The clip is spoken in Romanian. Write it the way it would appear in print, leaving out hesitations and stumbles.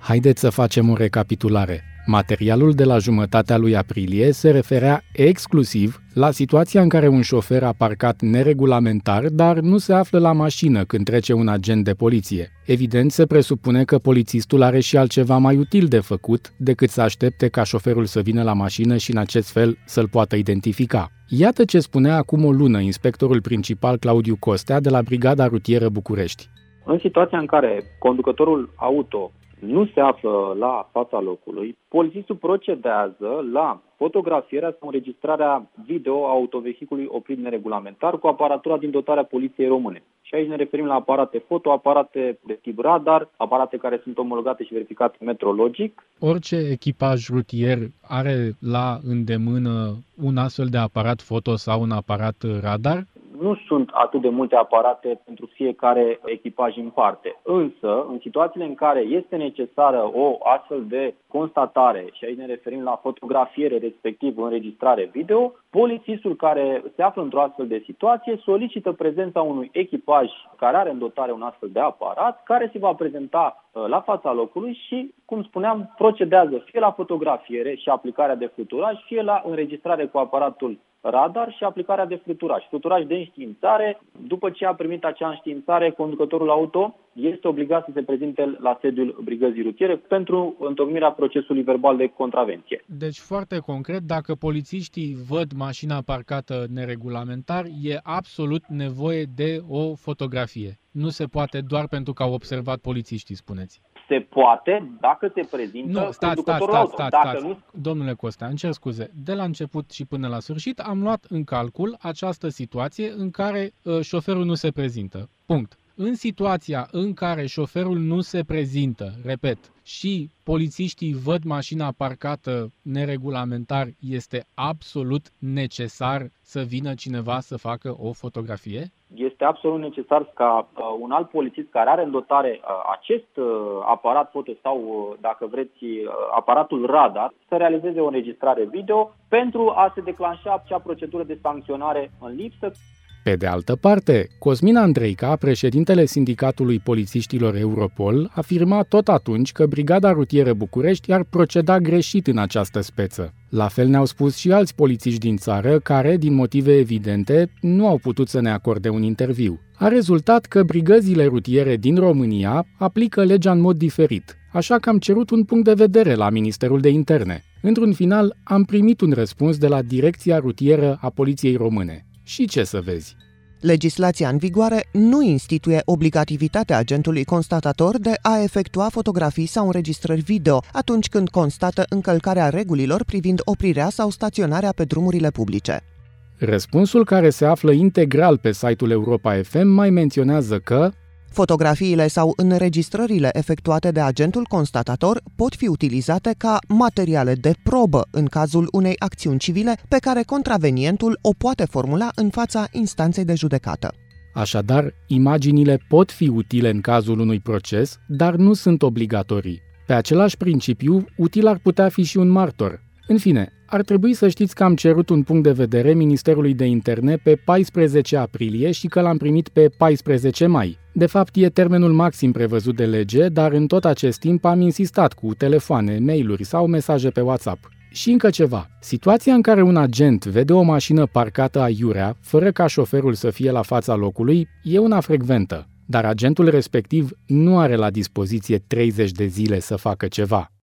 Haideți să facem o recapitulare. Materialul de la jumătatea lui aprilie se referea exclusiv la situația în care un șofer a parcat neregulamentar, dar nu se află la mașină când trece un agent de poliție. Evident, se presupune că polițistul are și altceva mai util de făcut decât să aștepte ca șoferul să vină la mașină și în acest fel să-l poată identifica. Iată ce spunea acum o lună inspectorul principal Claudiu Costea de la Brigada Rutieră București. În situația în care conducătorul auto nu se află la fața locului, polițistul procedează la fotografierea sau înregistrarea video a autovehicului oprit neregulamentar cu aparatura din dotarea Poliției Române. Și aici ne referim la aparate foto, aparate de tip radar, aparate care sunt omologate și verificate metrologic. Orice echipaj rutier are la îndemână un astfel de aparat foto sau un aparat radar? Nu sunt atât de multe aparate pentru fiecare echipaj în parte. Însă, în situațiile în care este necesară o astfel de constatare, și aici ne referim la fotografiere, respectiv înregistrare video, polițistul care se află într-o astfel de situație solicită prezența unui echipaj care are în dotare un astfel de aparat, care se va prezenta la fața locului și, cum spuneam, procedează fie la fotografiere și aplicarea de fluturaj, fie la înregistrare cu aparatul radar și aplicarea de fluturaj. Fluturaj de înștiințare. După ce a primit acea înștiințare, conducătorul auto este obligat să se prezinte la sediul Brigăzii Rutiere pentru întocmirea procesului verbal de contravenție. Deci, foarte concret, dacă polițiștii văd mașina parcată neregulamentar, e absolut nevoie de o fotografie. Nu se poate doar pentru că au observat polițiștii, spuneți. Se poate dacă se prezintă conducătorul auto. Stați. Domnule Costea, îmi cer scuze. De la început și până la sfârșit am luat în calcul această situație în care șoferul nu se prezintă. Punct. În situația în care șoferul nu se prezintă, repet, și polițiștii văd mașina parcată neregulamentar, este absolut necesar să vină cineva să facă o fotografie? Este absolut necesar ca un alt polițist care are în dotare acest aparat foto sau, dacă vreți, aparatul radar, să realizeze o înregistrare video pentru a se declanșa acea procedură de sancționare în lipsă. Pe de altă parte, Cosmin Andreica, președintele Sindicatului Polițiștilor Europol, afirma tot atunci că Brigada Rutieră București ar proceda greșit în această speță. La fel ne-au spus și alți polițiști din țară care, din motive evidente, nu au putut să ne acorde un interviu. A rezultat că brigăzile rutiere din România aplică legea în mod diferit, așa că am cerut un punct de vedere la Ministerul de Interne. Într-un final, am primit un răspuns de la Direcția Rutieră a Poliției Române. Și ce să vezi? Legislația în vigoare nu instituie obligativitatea agentului constatator de a efectua fotografii sau înregistrări video atunci când constată încălcarea regulilor privind oprirea sau staționarea pe drumurile publice. Răspunsul, care se află integral pe site-ul Europa FM, mai menționează că fotografiile sau înregistrările efectuate de agentul constatator pot fi utilizate ca materiale de probă în cazul unei acțiuni civile pe care contravenientul o poate formula în fața instanței de judecată. Așadar, imaginile pot fi utile în cazul unui proces, dar nu sunt obligatorii. Pe același principiu, util ar putea fi și un martor. În fine, ar trebui să știți că am cerut un punct de vedere Ministerului de Interne pe 14 aprilie și că l-am primit pe 14 mai. De fapt, e termenul maxim prevăzut de lege, dar în tot acest timp am insistat cu telefoane, mail-uri sau mesaje pe WhatsApp. Și încă ceva. Situația în care un agent vede o mașină parcată aiurea, fără ca șoferul să fie la fața locului, e una frecventă. Dar agentul respectiv nu are la dispoziție 30 de zile să facă ceva.